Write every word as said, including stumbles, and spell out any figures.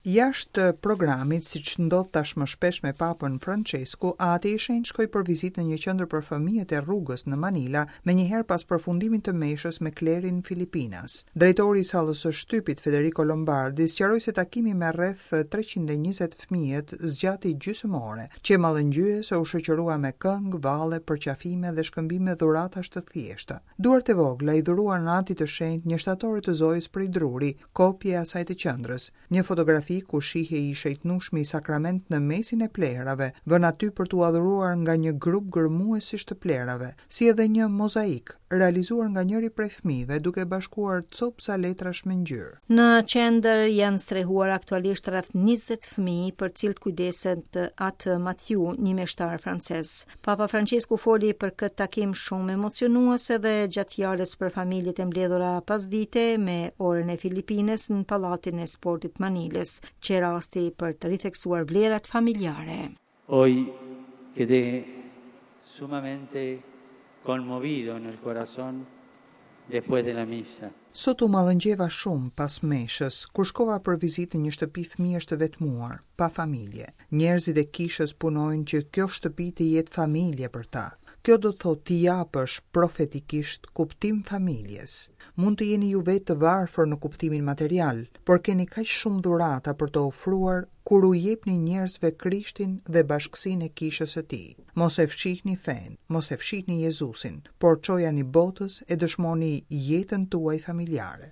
Jashtë programit, siç ndodh tashmë shpesh me Papën Francesku, Ati i Shenjtë shkoi për vizitë në një qendër për fëmijët e rrugës në Manila, menjëherë pas përfundimit të meshës me Klerin në Filipinas. Drejtori i sallës së shtypit Federico Lombardi sqaroi se takimi me rreth treqind e njëzet fëmijët zgjati gjysmë ore, që mallëngjyes u shoqërua me këngë, valle, përqafime dhe shkëmbime dhuratash të thjeshta. Duart e vogla i dhuruan Atit të Shenjtë një shtatore të Zojës prej Druri, kopje e asaj të qendrës. Një fotografi ku shihej i shejtnueshmi i sakrament në mesin e plerave, vënë aty për t'u adhuruar nga një grup gërmuesish të plerave, si edhe një mozaik realizuar nga njëri prej fëmijëve duke bashkuar copsa letrash me ngjyrë. Në qendër janë strehuar aktualisht rreth njëzet fëmijë për cilët kujdeset atë Mathieu, një meshtar francez. Papa Francesku foli për këtë takim shumë emocionues edhe gjatë fjalës për familjet e mbledhura pasdite me orën e Filipines në Pallatin e Sportit Manilës, që rasti për të ritheksuar vlerat familjare. Hoy quedé sumamente conmovido en el corazón después de la misa. Sot u mallëngjeva shumë pas meshës, kur shkova për vizitë në një shtëpi fëmijësh të vetmuar, pa familje. Njerëzit e kishës punojnë që kjo shtëpi të jetë familje për ta. Kjo do thotë t'i japësh profetikisht kuptim familjes. Mund të jeni ju vetë të varfër në kuptimin material, por keni kaq shumë dhurata për të ofruar kur u jepni njerëzve Krishtin dhe bashkësinë e kishës së tij. Mos e fshihni fen, mos e fshihni Jezusin, por çojani botës e dëshmoni jetën tuaj familjare.